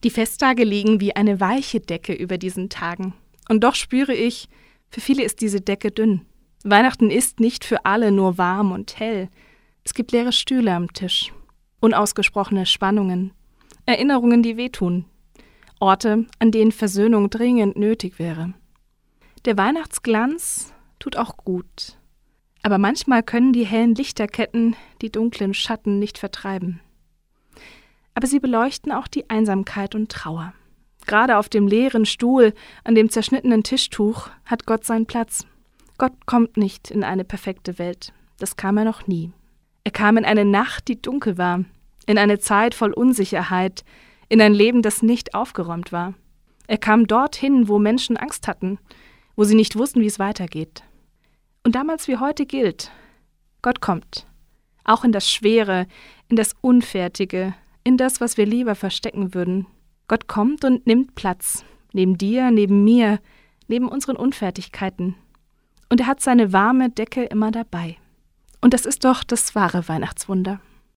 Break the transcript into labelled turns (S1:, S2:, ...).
S1: Die Festtage liegen wie eine weiche Decke über diesen Tagen. Und doch spüre ich, für viele ist diese Decke dünn. Weihnachten ist nicht für alle nur warm und hell. Es gibt leere Stühle am Tisch, unausgesprochene Spannungen, Erinnerungen, die wehtun, Orte, an denen Versöhnung dringend nötig wäre. Der Weihnachtsglanz tut auch gut. Aber manchmal können die hellen Lichterketten die dunklen Schatten nicht vertreiben. Aber sie beleuchten auch die Einsamkeit und Trauer. Gerade auf dem leeren Stuhl, an dem zerschnittenen Tischtuch, hat Gott seinen Platz. Gott kommt nicht in eine perfekte Welt. Das kam er noch nie. Er kam in eine Nacht, die dunkel war, in eine Zeit voll Unsicherheit, in ein Leben, das nicht aufgeräumt war. Er kam dorthin, wo Menschen Angst hatten, wo sie nicht wussten, wie es weitergeht. Und damals wie heute gilt, Gott kommt, auch in das Schwere, in das Unfertige, in das, was wir lieber verstecken würden. Gott kommt und nimmt Platz, neben dir, neben mir, neben unseren Unfertigkeiten. Und er hat seine warme Decke immer dabei. Und das ist doch das wahre Weihnachtswunder.